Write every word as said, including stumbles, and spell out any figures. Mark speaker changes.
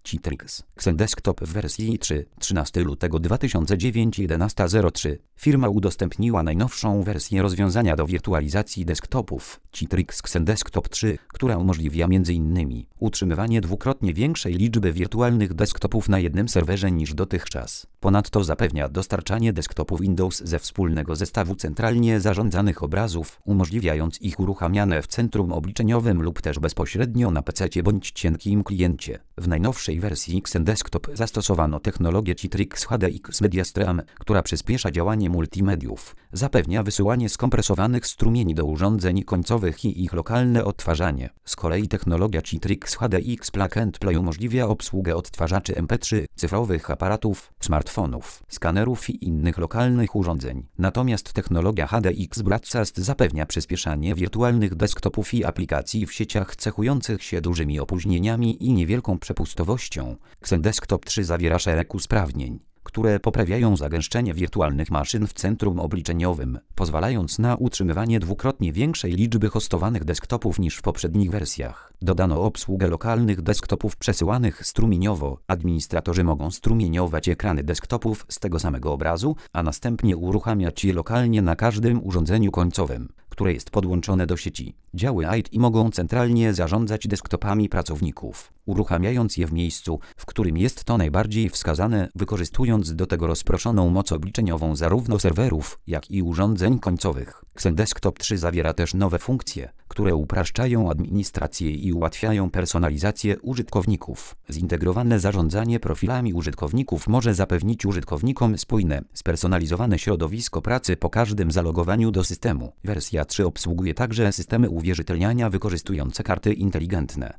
Speaker 1: Citrix Xendesktop w wersji trzy, trzynastego lutego dwa tysiące dziewiątego jedenasta zero trzy. Firma udostępniła najnowszą wersję rozwiązania do wirtualizacji desktopów Citrix Xendesktop trzy, która umożliwia między innymi utrzymywanie dwukrotnie większej liczby wirtualnych desktopów na jednym serwerze niż dotychczas. Ponadto zapewnia dostarczanie desktopów Windows ze wspólnego zestawu centralnie zarządzanych obrazów, umożliwiając ich uruchamiane w centrum obliczeniowym lub też bezpośrednio na pececie bądź cienkim kliencie. W najnowszej wersji Xendesktop zastosowano technologię Citrix H D X Media Stream, która przyspiesza działanie multimediów, zapewnia wysyłanie skompresowanych strumieni do urządzeń końcowych i ich lokalne odtwarzanie. Z kolei technologia Citrix H D X Plug and Play umożliwia obsługę odtwarzaczy M P trzy, cyfrowych aparatów, smartfonów, skanerów i innych lokalnych urządzeń. Natomiast technologia H D X Broadcast zapewnia przyspieszanie wirtualnych desktopów i aplikacji w sieciach cechujących się dużymi opóźnieniami i niewielką przepustowością. Xendesktop trzy zawiera szereg usprawnień, które poprawiają zagęszczenie wirtualnych maszyn w centrum obliczeniowym, pozwalając na utrzymywanie dwukrotnie większej liczby hostowanych desktopów niż w poprzednich wersjach. Dodano obsługę lokalnych desktopów przesyłanych strumieniowo. Administratorzy mogą strumieniować ekrany desktopów z tego samego obrazu, a następnie uruchamiać je lokalnie na każdym urządzeniu końcowym, które jest podłączone do sieci. Działy I T mogą centralnie zarządzać desktopami pracowników, uruchamiając je w miejscu, w którym jest to najbardziej wskazane, wykorzystując do tego rozproszoną moc obliczeniową zarówno serwerów, jak i urządzeń końcowych. Xendesktop trzy zawiera też nowe funkcje, które upraszczają administrację i ułatwiają personalizację użytkowników. Zintegrowane zarządzanie profilami użytkowników może zapewnić użytkownikom spójne, spersonalizowane środowisko pracy po każdym zalogowaniu do systemu. Wersja trzy obsługuje także systemy uwierzytelniania wykorzystujące karty inteligentne.